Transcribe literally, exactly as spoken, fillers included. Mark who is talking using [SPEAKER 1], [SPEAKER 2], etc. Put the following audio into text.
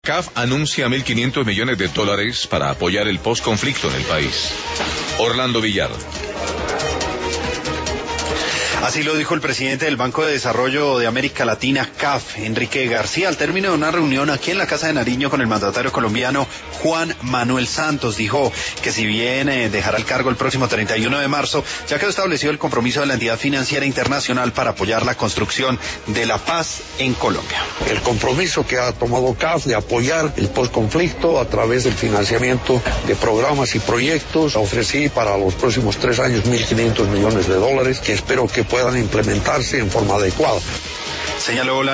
[SPEAKER 1] C A F anuncia mil quinientos millones de dólares para apoyar el posconflicto en el país. Orlando Villar.
[SPEAKER 2] Así lo dijo el presidente del Banco de Desarrollo de América Latina, C A F, Enrique García, al término de una reunión aquí en la Casa de Nariño con el mandatario colombiano Juan Manuel Santos. Dijo que si bien eh, dejará el cargo el próximo treinta y uno de marzo, ya quedó establecido el compromiso de la entidad financiera internacional para apoyar la construcción de la paz en Colombia.
[SPEAKER 3] El compromiso que ha tomado C A F de apoyar el posconflicto a través del financiamiento de programas y proyectos. Ofrecí para los próximos tres años mil quinientos millones de dólares que espero que puedan implementarse en forma adecuada.
[SPEAKER 2] Señaló la